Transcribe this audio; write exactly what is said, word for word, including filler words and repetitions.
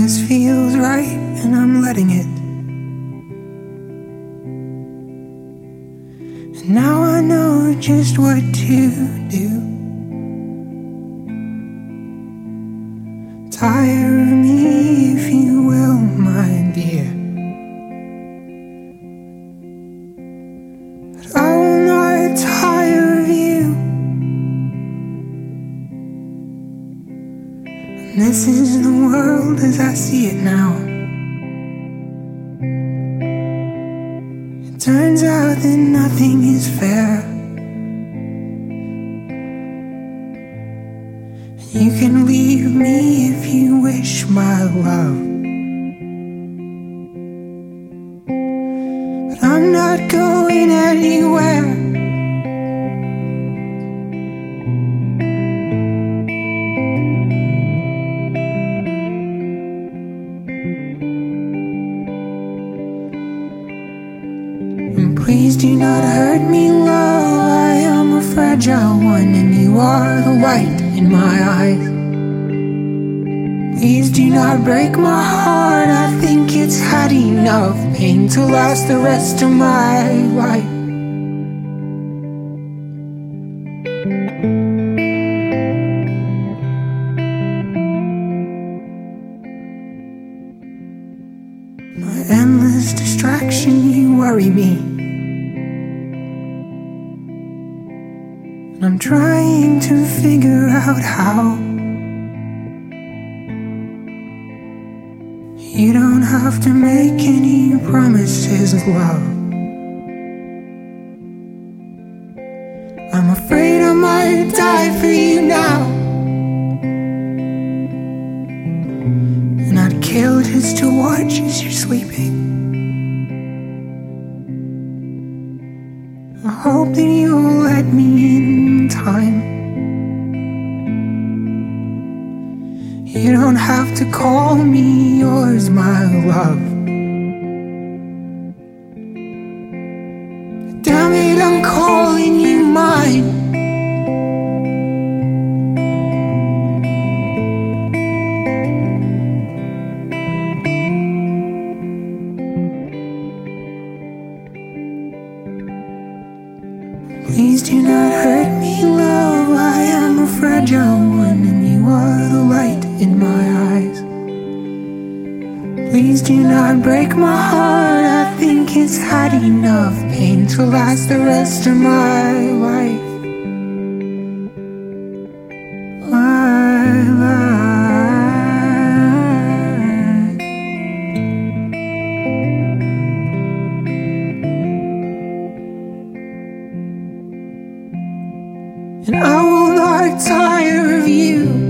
this feels right, and I'm letting it. And now I know just what to do. Tire of me, if you will, my dear. But I will not tire of you. And this is the world as I see it now. It turns out that nothing is fair. You can leave me if you wish, my love. But I'm not going anywhere. And please do not hurt me, love. I am a fragile one, and you are the light in my eyes. Please do not break my heart. I think it's had enough pain to last the rest of my life. My endless distraction, you worry me. And I'm trying to figure out how. You don't have to make any promises of love. I'm afraid I might die for you now. And I'd kill just to watch as you're sleeping. I hope that you'll let me in time. You don't have to call me yours, my love. Damn it, I'm calling you mine. Please do not hurt me, love. I am a fragile one, and you are the light in my eyes. Please do not break my heart. I think it's had enough pain to last the rest of my life. My life. And I will not tire of you.